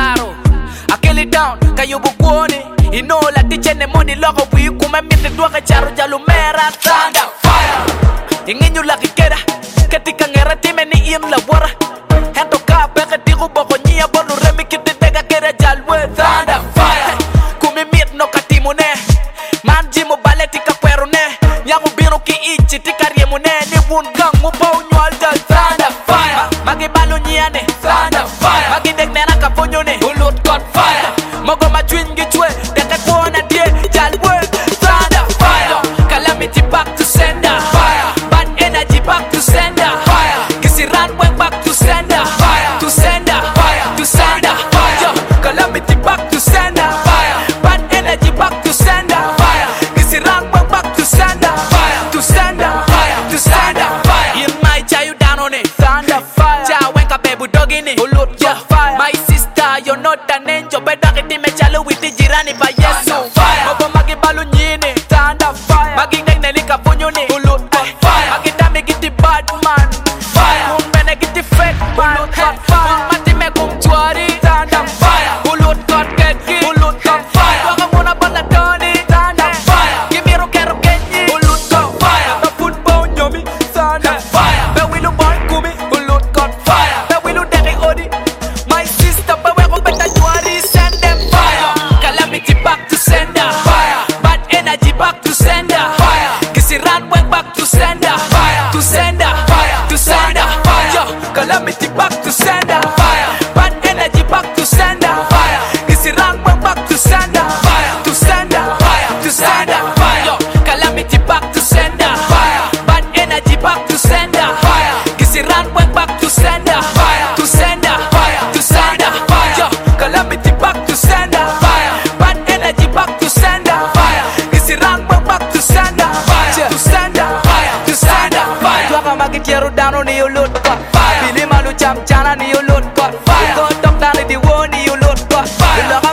Saro. I kill it down, kayo bukwoni. Inola tichene money logo we kumemite duaka charo jalumera thunder fire. Ingenyo laki kera, ketika ngera time ni iem la wara. Hento ka peke tiku boko nyia bonu remi kiti tega kera jalwe thunder fire. Kumimit no katimune, manji mo baleti ka kwerune. Nyamu biro ki ichi tika riemune, ni wungang mo pa unyual jal thunder fire. Magi balu nyiane, thunder fire. Magi dek nena ka ponyone, ulut got fire. Mogo ma chwingi chwe, tete kuona die, jalwe thunder fire. Calamity back to sender fire. Bad energy back to sender fire. Kisi runway back to sender fire. To sender fire. To sender fire. Yo, calamity back to sender fire. Bad energy back to sender fire. Kisi runway back to sender fire. To sender fire. To sender fire. In my cha you down on it. Thunder fire. Cha wenka bebu dog in it. Ulut got fire. My sister, you're not an angel. Better get me chalo with the jirani by yesu. Mogo magi balu nyine. Thunder fire. Magi nek nelika punyone. Ulut got fire. Magi dami giti bad man. Fire. Kumbene giti fake man. Ulut got fire. Mati me kumtuari. Thunder fire. Ulut got keki. Ulut got fire. Waka muna bala toni. Thunder fire. Gimiru kero kenyi. Ulut got fire. The football nyomi. Thunder fire. Be wilu boy kumi. Ulut got fire. Be wilu deki odi. My sister, but we go better juari. Send them fire. Calamity back to sender fire. Bad energy back to sender fire. Kisi runway back to sender fire. To sender fire. To sender fire. Yo, calamity back to sender fire. Bad energy back to sender fire. Kisi runway back to sender fire. To sender fire. To sender fire. Yo, calamity back to sender fire. Bad energy back to sender fire. Kisi runway back to sender fire. To sender fire. To sender fire. Yo, calamity back to sender fire. Bad energy back to sender fire. Kisi runway back to sender fire. To sender fire. To sender fire. Tuaka magitiero dano ni ulut got fire. Bili malu cham chana ni ulut got fire. Go top dani di wo ni ulut got fire.